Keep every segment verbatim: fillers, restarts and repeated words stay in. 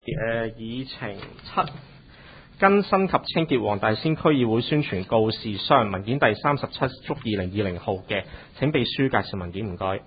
誒議程七更新及清潔黃大仙區議會宣傳告示箱文件第三十七足二零二零號嘅，請秘書介紹文件，唔該。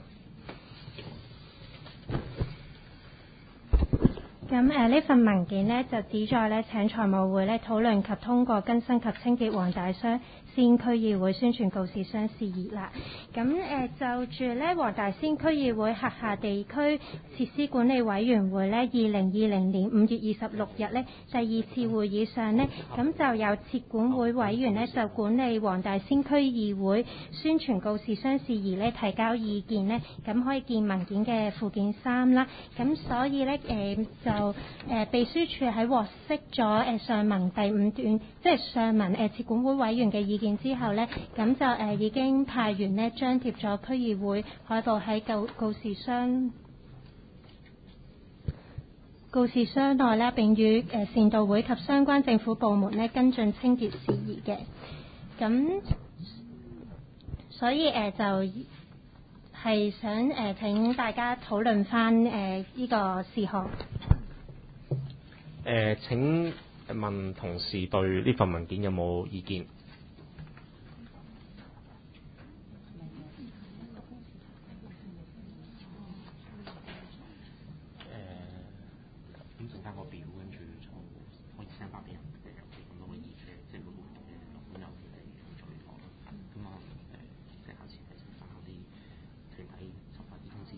咁誒呢份文件呢，就旨在咧請財務會咧討論及通過更新及清潔黃大仙區議會宣傳告示箱事宜啦。咁誒、呃、就住咧黃大仙區議會轄下地區設施管理委員會咧，二零二零年五月二十六日咧第二次會議上呢，咁就有設管會委員呢，就管理黃大仙區議會宣傳告示箱事宜咧提交意見呢，咁可以見文件嘅附件三啦。咁所以咧誒、呃、就誒、呃、秘書處喺獲悉咗誒上文第五段，即係上文誒設管會委員嘅意見之後呢，咁就誒、呃、已經派員呢張貼咗區議會海報喺告告示箱告示箱內呢，並與誒、呃、善導會及相關政府部門呢跟進清潔事宜嘅。咁所以誒、呃、就係想誒、呃、請大家討論翻誒呢個事項。 誒、呃、請問同事對呢份文件有冇意見？誒咁陣間個表跟住就可以 send 翻俾人誒有咁多個意見，即係每個唔同嘅朋友嚟再講啦。咁啊誒即係下次提醒翻嗰啲團體執法啲通知。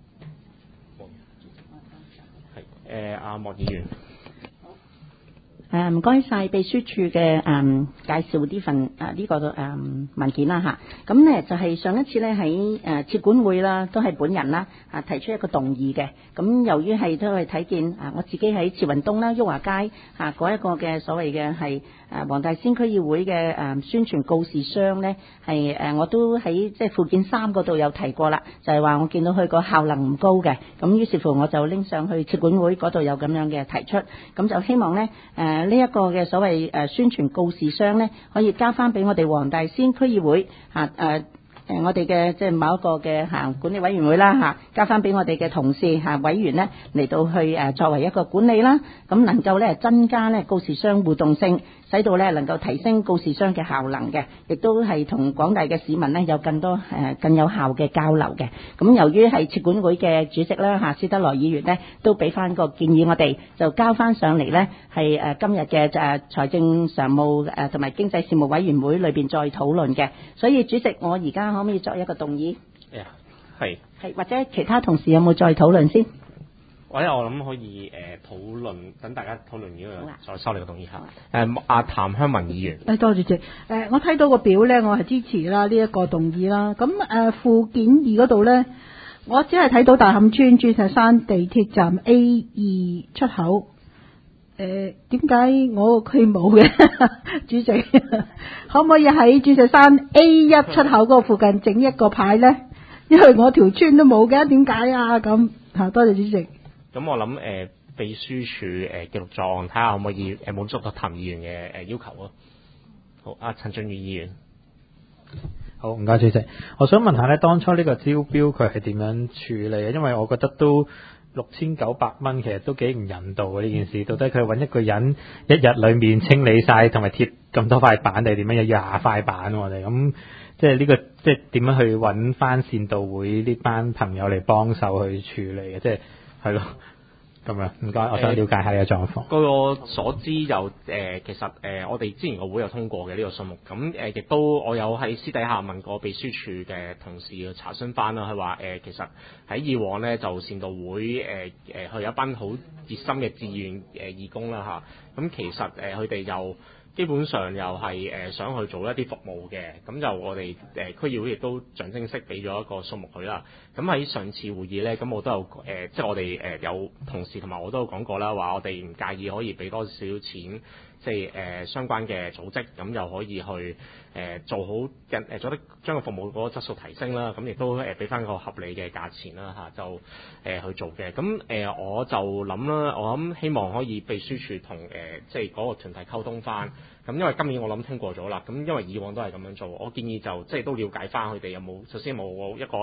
係誒阿莫議員。 誒唔該晒秘書處嘅誒、嗯、介紹呢份誒呢、啊這個誒、嗯、文件啦嚇，咁咧就係上一次咧喺誒設管會啦，都係本人啦啊提出一個動議嘅，咁由於係都係睇見啊我自己喺慈雲東啦、裕華街嚇嗰一個嘅所謂嘅係誒黃大仙區議會嘅誒宣傳告示箱咧係誒我都喺即係附件三嗰度有提過啦，就係、是、話我見到佢個效能唔高嘅，咁於是乎我就拎上去設管會嗰度有咁樣嘅提出，咁就希望咧誒。呢一個嘅所謂誒宣傳告示箱呢，可以交翻俾我哋黃大仙區議會嚇誒誒，我哋嘅即係某一個嘅嚇管理委員會啦嚇，交翻俾我哋嘅同事嚇委員呢嚟到去誒作為一個管理啦，咁能夠咧增加咧告示箱互動性，使到咧能夠提升告示箱嘅效能嘅，亦都係同廣大嘅市民呢有更多誒更有效嘅交流嘅。咁由於係設管會嘅主席啦嚇，施德來議員呢都俾翻個建議我哋，就交翻上嚟呢係誒今日嘅誒財政常務誒同埋經濟事務委員會裏邊再討論嘅。所以主席，我而家可唔可以作一個動議？ 誒係係或者其他同事有冇再討論先？ 或者我諗可以誒、呃、討論，等大家討論呢個再收你個動議下。誒阿譚香文議員， 誒多謝主席。誒我睇到個表咧，我係支持啦呢一個動議啦。咁誒、呃、附件二嗰度咧，我只係睇到大磡村鑽石山地鐵站 A 二出口。誒點解我個區冇嘅？主席可唔可以喺鑽石山 A 一出口嗰個附近整一個牌咧？因為我條村都冇嘅，點解啊？咁嚇多謝主席。 咁我諗誒、呃、秘書處誒、呃、記錄咗案，睇下可唔可以誒滿足到譚議員嘅誒、呃、要求咯。好，阿、啊、陳俊宇議員。 好，唔該主席。我想問下咧，當初呢個招標佢係點樣處理嘅？因為我覺得都六千九百蚊，其實都幾唔人道嘅呢件事。到底佢揾一個人一日裏面清理晒同埋貼咁多塊板，定係點樣？有廿塊板我哋咁，即係呢個即係點樣去揾翻善導會呢班朋友嚟幫手去處理嘅？即係係咯。咁樣，唔該，我想了解下呢個狀況。 據我所知有誒、呃，其實誒、呃，我哋之前個會有通過嘅呢個數目，咁誒，亦、呃、都我有喺私底下問過秘書處嘅同事去查詢翻啦，佢話誒，其實喺以往咧就善導會誒誒，佢、呃、有一班好熱心嘅志願誒、呃、義工啦嚇，咁、啊、其實誒佢哋又基本上又係誒、呃、想去做一啲服務嘅，咁就我哋誒、呃、區議會亦都象徵式俾咗一個數目佢啦。咁喺上次會議咧，咁我都有誒、呃，即係我哋誒、呃、有同事同埋我都有講過啦，話我哋唔介意可以俾多少少錢，即係誒、呃、相關嘅組織，咁又可以去誒、呃、做好人誒，做得將個服務嗰個質素提升啦。咁亦都誒俾翻個合理嘅價錢啦嚇、啊，就誒、呃、去做嘅。咁誒、呃、我就諗啦，我諗希望可以秘書處同誒、呃、即係嗰個團體溝通翻。咁因為今年我諗通過咗啦，咁因為以往都係咁樣做，我建議就即係都了解翻佢哋有冇首先有冇一個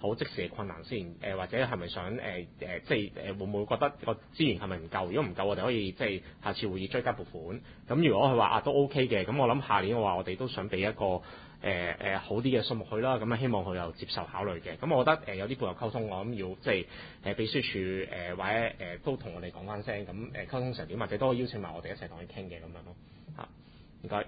好即時嘅困難先？誒、呃、或者係咪想誒誒、呃、即係誒、呃、會唔會覺得個資源係咪唔夠？如果唔夠，我哋可以即係下次會議追加撥款。咁如果佢話啊都 OK 嘅，咁我諗下年嘅話，我哋都想俾一個誒誒、呃、好啲嘅數目去啦。咁啊希望佢又接受考慮嘅。咁我覺得誒、呃、有啲配合溝通，我諗要即係誒、呃、秘書處誒、呃、或者誒、呃、都同我哋講翻聲，咁誒、呃、溝通成點，或者都可以邀請埋我哋一齊同佢傾嘅咁樣咯。嚇，唔該。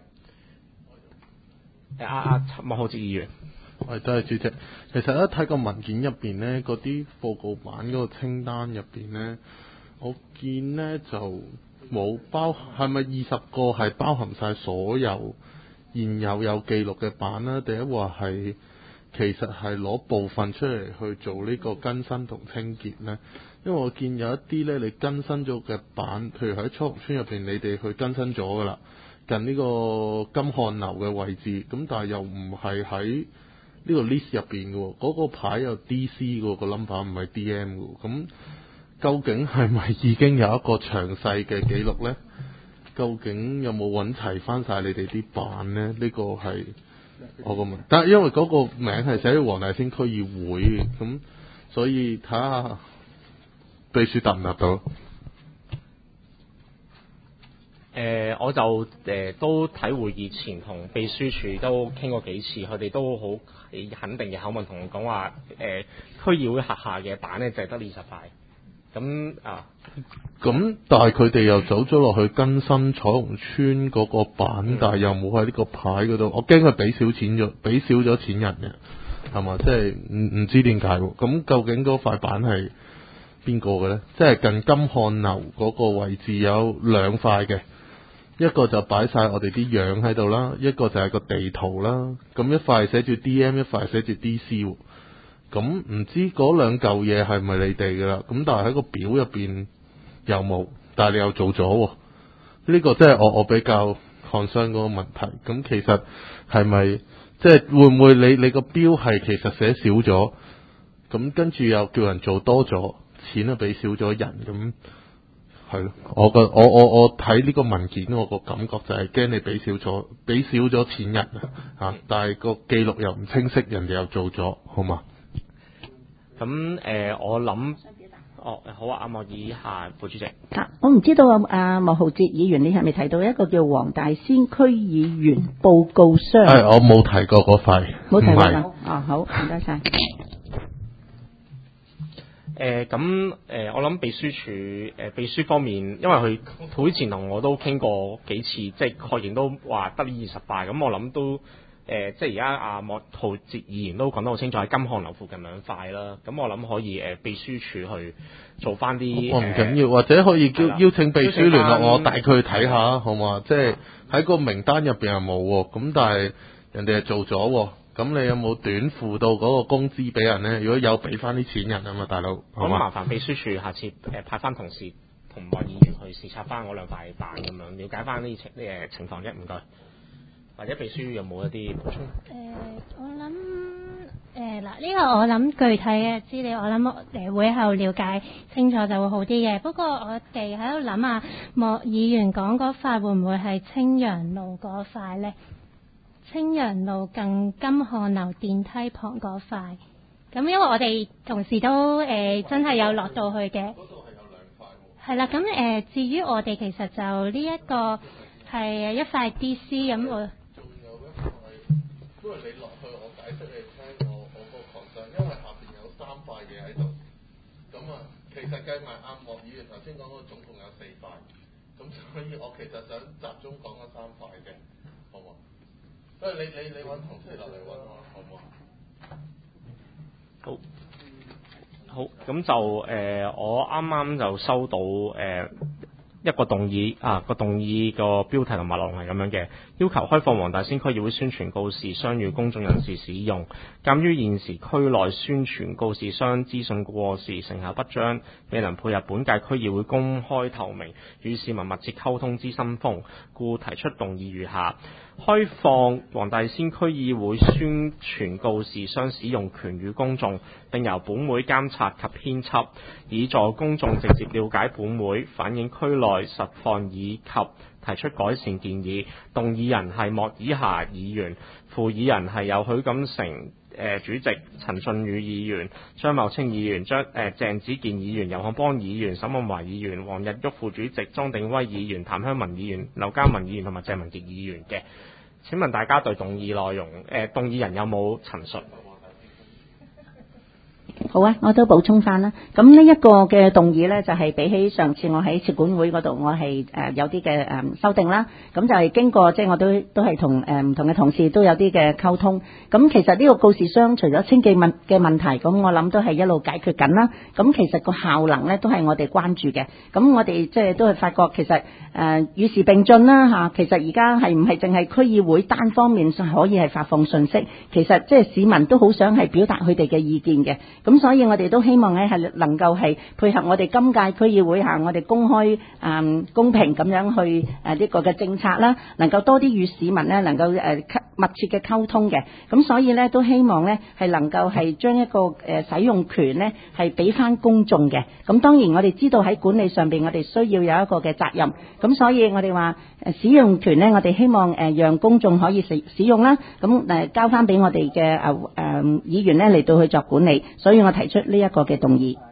誒阿阿莫浩哲議員。 係，多謝主席。其實一睇個文件入邊呢，嗰啲報告版嗰個清單入邊呢，我見呢就冇包，係咪二十個係包含晒所有現有有記錄嘅版啦？定係話係其實係攞部分出嚟去做呢個更新同清潔呢？因為我見有一啲呢，你更新咗嘅版，譬如喺初紅村入邊，你哋去更新咗噶啦，近呢個金漢樓嘅位置，咁但係又唔係喺呢個 list 入邊嘅喎，嗰、那個牌有 D C 嘅個 number 唔係 D M 嘅，咁究竟係咪已經有一個詳細嘅記錄呢？究竟有冇揾齊翻晒你哋啲版呢？呢、這個係我個問題，但係因為嗰個名係寫喺黃大仙區議會嘅，咁所以睇下秘書答唔答到？ 誒、呃，我就誒、呃、都喺會議前同秘書處都傾過幾次，佢哋都好肯定嘅口吻同我講話，誒、呃、區議會轄下嘅版咧就係得二十塊，咁啊， 咁但係佢哋又走咗落去更新彩虹村嗰個版，嗯、但係又冇喺呢個牌嗰度，我驚佢俾少錢咗，俾少咗錢人嘅，係嘛？即係唔唔知點解喎？咁究竟嗰塊版係邊個嘅咧？即係近金漢樓嗰個位置有兩塊嘅。一個就擺晒我哋啲樣喺度啦，一個就係個地圖啦。咁一塊寫住 D M， 一塊寫住 D C。咁唔知嗰兩嚿嘢係咪你哋噶啦？咁但係喺個表入邊有冇？但係你又做咗，呢個即係我我比較 concern 嗰個問題。咁其實係咪即係會唔會你你個標係其實寫少咗？咁跟住又叫人做多咗，錢啊俾少咗人咁。係咯，我個我我我睇呢個文件，我個感覺就係驚你俾少咗，俾少咗錢人啊嚇，但係個記錄又唔清晰，人哋又做咗，好嘛？ 咁誒、呃，我諗，哦，好啊，阿莫以下副主席。 啊，我唔知道啊，阿莫浩哲議員，你係咪提到一個叫黃大仙區議員報告箱？係、 哎，我冇提過嗰塊， 冇提過。 是哦，好，唔該晒。 誒咁誒，我諗秘書處誒、呃、秘書方面，因為佢會前同我都傾過幾次，即係確認都話得呢二十塊。咁我諗都誒、呃，即係而家阿莫浩哲議員都講得好清楚，喺金漢樓附近兩塊啦。咁我諗可以誒、呃，秘書處去做翻啲。我唔緊要， 或者可以邀邀請秘書聯絡我，帶佢去睇下， 的好嘛？即係喺個名單入邊係冇喎，咁但係人哋係做咗喎。咁你有冇短付到嗰個工資俾人呢？如果有，俾翻啲錢人啊嘛，大佬。 咁麻煩秘書處下次誒、呃、派翻同事同埋議員去視察翻嗰兩塊板咁樣，了解翻呢情呢誒情況啫，唔該。或者秘書有冇一啲補充？誒、 呃，我諗誒嗱，呢、呃這個我諗具體嘅資料，我諗誒、呃、會後了解清楚就會好啲嘅。不過我哋喺度諗下，莫議員講嗰塊會唔會係青陽路嗰塊咧？青陽路近金漢樓電梯旁嗰塊，咁因為我哋同事都誒、呃、真係有落到去嘅。嗰度係有兩塊喎。係啦，咁誒、呃、至於我哋其實就呢一個係一塊 D C 咁我。仲有一塊，因為你落去，我解釋你聽我我個 concern，因為下邊有三塊嘢喺度，咁啊，其實計埋阿莫議員頭先講嗰總共有四塊，咁所以我其實想集中講嗰三塊嘅，好唔好？所以你你你揾同事落嚟揾我，好唔好？ 好，好，咁就誒、呃，我啱啱就收到誒、呃、一個動議啊，個動議個標題同埋內容係咁樣嘅，要求開放黃大仙區議會宣傳告示箱與公眾人士使用。鑑於現時區內宣傳告示箱資訊過時，成效不彰，未能配合本屆區議會公開透明與市民密切溝通之新風，故提出動議如下。開放黃大仙區議會宣傳告示箱使用權予公眾，並由本會監察及編輯，以助公眾直接了解本會，反映區內實況以及提出改善建議。動議人係莫以霞議員，附議人係有許錦成、 誒主席陳順宇議員、張茂清議員、張誒鄭子健議員、游漢邦議員、沈敏華議員、黃日旭副主席、莊定威議員、譚香文議員、劉嘉文議員同埋鄭文傑議員嘅。請問大家對動議內容誒、呃、動議人有冇陳述？ 好啊，我都補充翻啦。咁呢一個嘅動議呢，就係、是、比起上次我喺設管會嗰度，我係誒、呃、有啲嘅誒修訂啦。咁就係經過即係我都都係同誒唔同嘅同事都有啲嘅溝通。咁其實呢個告示箱除咗清潔問嘅問題，咁我諗都係一路解決緊啦。咁其實個效能呢，都係我哋關注嘅。咁我哋即係都係發覺其實誒與時並進啦嚇。其實而家係唔係淨係區議會單方面可以係發放信息，其實即係市民都好想係表達佢哋嘅意見嘅。咁所以我哋都希望咧係能夠係配合我哋今屆區議會下，我哋公開誒、嗯、公平咁樣去誒呢、呃這個嘅政策啦，能夠多啲與市民咧能夠誒、呃、密切嘅溝通嘅。咁所以咧都希望咧係能夠係將一個誒、呃、使用權咧係俾翻公眾嘅。咁當然我哋知道喺管理上邊我哋需要有一個嘅責任。咁所以我哋話誒使用權咧，我哋希望誒、呃、讓公眾可以使使用啦。咁誒、呃、交翻俾我哋嘅誒誒議員咧嚟到去作管理。所以我提出呢一個嘅動議。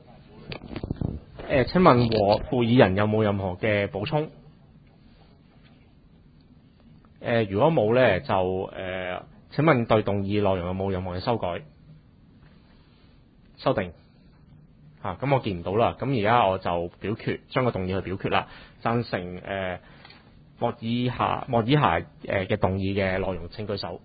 誒，請問和會議人有冇任何嘅補充？誒，如果冇咧，就誒，請問對動議內容有冇任何嘅修改、修訂？嚇，咁我見唔到啦。咁而家我就表決，將個動議去表決啦。贊成誒莫以下莫以下誒嘅動議嘅內容請舉手。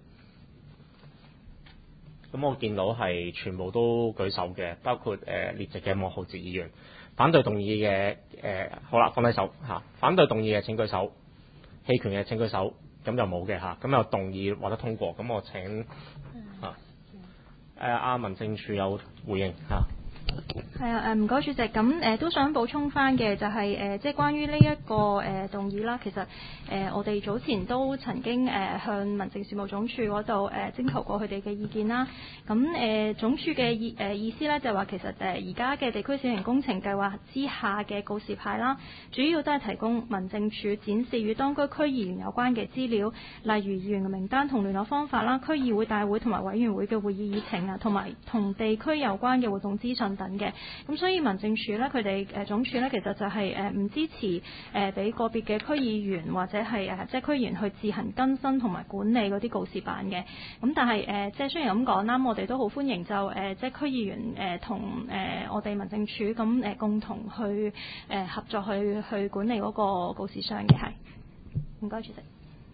咁我見到係全部都舉手嘅，包括誒、呃、列席嘅莫浩哲議員。反對動議嘅誒，好啦，放低手嚇。反對動議嘅請舉手，棄權嘅請舉手。咁就冇嘅嚇。咁有動議獲得通過。咁我請嚇誒阿民政處有回應嚇。 係啊，誒唔該主席，咁誒、呃、都想補充翻嘅就係、是、誒、呃、即係關於呢、這、一個誒、呃、動議啦。其實誒、呃、我哋早前都曾經誒、呃、向民政事務總署嗰度誒徵求過佢哋嘅意見啦。咁誒、呃、總署嘅意誒、呃、意思咧就話其實誒而家嘅地區小型工程計劃之下嘅告示牌啦，主要都係提供民政處展示與當區區議員有關嘅資料，例如議員嘅名單同聯絡方法啦、區議會大會同埋委員會嘅會議議程啊，同埋同地區有關嘅活動資訊等嘅。咁所以民政處咧，佢哋誒總署咧，其實就係誒唔支持誒俾個別嘅區議員或者係誒即係區議員去自行更新同埋管理嗰啲告示板嘅。咁但係誒即係雖然咁講啦，我哋都好歡迎就誒即係區議員誒同誒我哋民政處咁誒共同去誒合作去去管理嗰個告示箱嘅。係，唔該主席。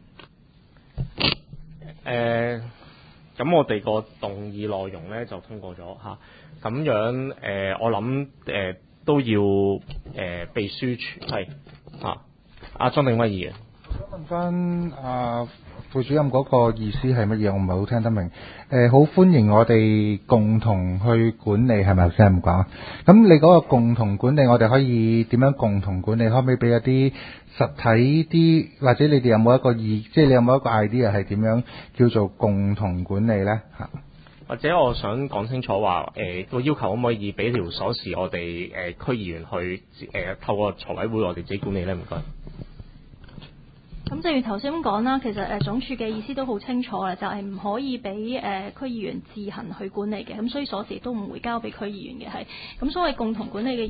誒，咁我哋個動議內容咧就通過咗嚇。咁樣誒、呃，我諗誒、呃、都要誒、呃、秘書處係啊，阿莊定威議員。 我想問翻阿副主任嗰個意思係乜嘢？我唔係好聽得明。誒、呃，好歡迎我哋共同去管理，係咪先咁講？咁你嗰個共同管理，我哋可以點樣共同管理？可唔可以俾一啲實體啲，或者你哋有冇一個意，即係你有冇一個 idea 係點樣叫做共同管理咧？嚇？ 或者我想講清楚話，誒、呃、個要求可唔可以俾條鎖匙我哋誒、呃、區議員去誒、呃、透過財委會我哋自己管理咧？唔該。 咁正如頭先咁講啦，其實誒、呃、總署嘅意思都好清楚嘅，就係、是、唔可以俾誒、呃、區議員自行去管理嘅，咁所以鎖匙都唔會交俾區議員嘅，係。咁所謂共同管理嘅。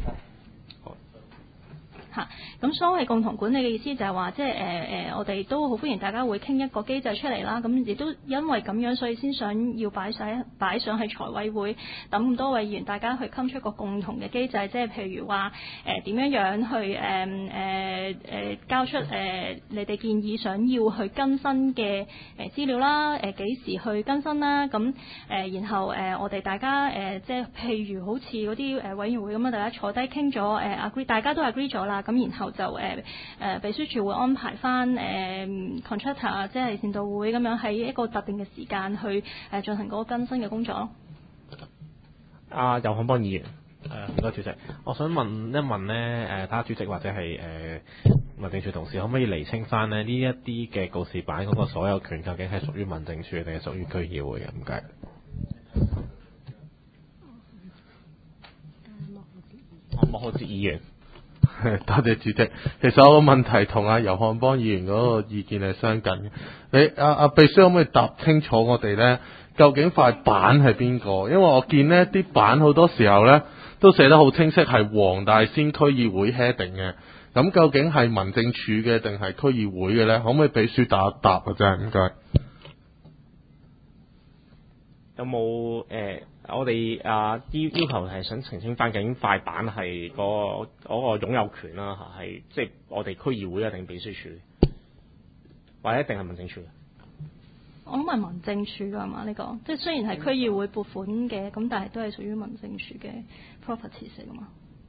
嚇，咁所謂共同管理嘅意思就係話，即係誒誒，我哋都好歡迎大家會傾一個機制出嚟啦。咁亦都因為咁樣，所以先想要擺上擺上喺財委會，等咁多位議員大家去傾出一個共同嘅機制，即係譬如話誒點樣樣去誒誒誒交出誒、呃、你哋建議想要去更新嘅誒資料啦，誒、呃、幾時去更新啦，咁誒、呃、然後誒、呃、我哋大家誒、呃、即係譬如好似嗰啲誒委員會咁樣，大家坐低傾咗誒 agree，大家都 agree 咗啦。咁然後就誒誒、呃、秘書處會安排翻誒、呃、contractor 啊，即係善導會咁樣喺一個特定嘅時間去誒、呃、進行嗰個更新嘅工作咯。 阿游漢邦議員， 誒唔該主席，我想問一問咧誒，睇下主席或者係誒、呃、民政處同事可唔可以釐清翻咧呢一啲嘅告示板嗰個所有權究竟係屬於民政處定係屬於區議會嘅？唔該。 莫浩哲議員。 多謝主席。其實我個問題同阿游漢邦議員嗰個意見係相近嘅。你阿阿秘書可唔可以答清楚我哋咧？ 究竟塊板係邊個？因為我見呢啲板好多時候呢都寫得好清晰，係黃大仙區議會 heading 嘅。咁究竟係民政處嘅定係區議會嘅呢？可唔可以俾書打一答啊？真係唔該。 有冇誒、呃？我哋啊啲要求係想澄清翻，究竟塊板係嗰個嗰個擁有權啦嚇，係即係我哋區議會啊定秘書處，或者一定係民政處？ 我諗係民政處㗎係嘛？呢、這個即係雖然係區議會撥款嘅，咁但係都係屬於民政處嘅 properties 嚟㗎嘛。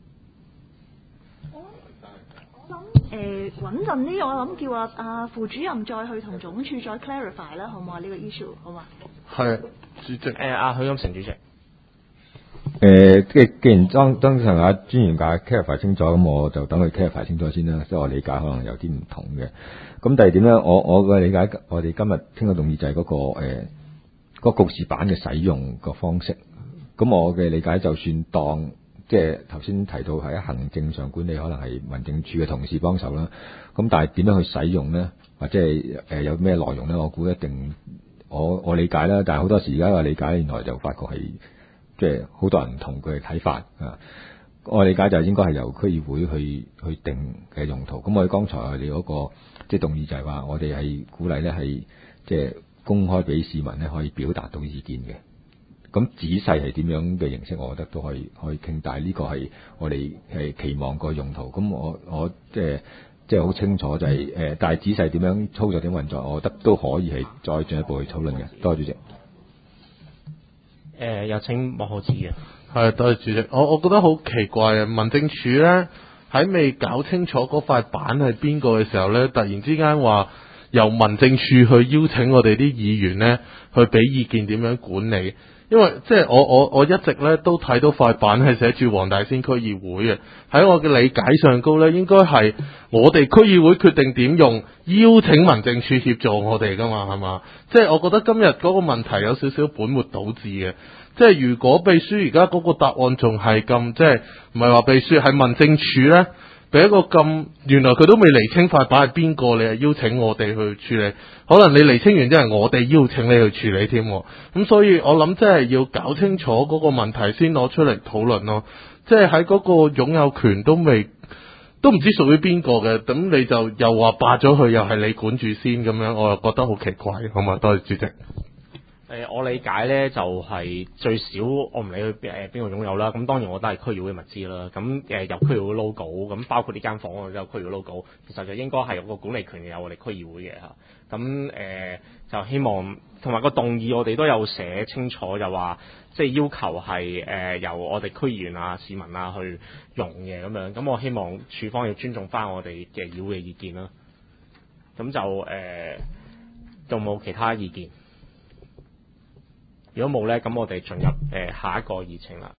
我諗誒穩陣啲，我諗叫阿阿副主任再去同總署再 clarify 啦，好唔好啊？呢、這個 issue 好嘛？ 係主席誒阿許錦成主席。 誒，即係既然當當上阿專員解 clarify 清楚，咁我就等佢 clarify 清楚先啦。即係我理解可能有啲唔同嘅。咁第二點咧，我我嘅理解，我哋今日聽嘅動議就係嗰、那個誒、呃那個告示板嘅使用個方式。咁我嘅理解，就算當即係頭先提到喺行政上管理，可能係民政處嘅同事幫手啦。咁但係點樣去使用咧，或者係誒有咩內容咧？我估一定我我理解啦。但係好多時而家嘅理解，原來就發覺係。即係好多人唔同佢嘅睇法啊！我理解就應該係由區議會去去定嘅用途。咁我哋剛才我哋嗰個即係動議就係話，我哋係鼓勵咧係即係公開俾市民咧可以表達到意見嘅。咁仔細係點樣嘅形式，我覺得都可以可以傾。但係呢個係我哋係期望個用途。咁我我即係即係好清楚就係、是、誒，但係仔細點樣操作點運作，我覺得都可以係再進一步去討論嘅。多謝主席。 誒、呃，有請莫浩智嘅。 係，多謝主席。我我覺得好奇怪啊！民政處咧喺未搞清楚嗰塊板係邊個嘅時候咧，突然之間話由民政處去邀請我哋啲議員咧去俾意見點樣管理。因為即係我我我一直咧都睇到塊板係寫住黃大仙區議會嘅，喺我嘅理解上高咧，應該係我哋區議會決定點用，邀請民政處協助我哋噶嘛，係嘛？即係我覺得今日嗰個問題有少少本末倒置嘅。即係如果秘書而家嗰個答案仲係咁，即係唔係話秘書係民政處咧，俾一個咁原來佢都未釐清塊板係邊個，你係邀請我哋去處理，可能你釐清完之後我哋邀請你去處理添。咁所以我諗即係要搞清楚嗰個問題先攞出嚟討論咯。即係喺嗰個擁有權都未都唔知屬於邊個嘅，咁你就又話霸咗佢，又係你管住先咁樣，我又覺得好奇怪，好嘛？多謝主席。 誒、呃，我理解咧就係、是、最少我唔理佢誒邊個擁有啦，咁當然我都係區議會物資啦。咁誒、呃、有區議會 logo，咁包括呢間房我都有區議會 logo，其實就應該係有個管理權嘅，有我哋區議會嘅嚇。咁誒、呃、就希望同埋個動議我哋都有寫清楚，就話即係要求係誒、呃、由我哋區議員啊、市民啊去用嘅咁樣。咁我希望處方要尊重翻我哋嘅議會嘅意見啦。咁就誒仲冇其他意見？如果冇咧，咁我哋進入誒、呃、下一個議程啦。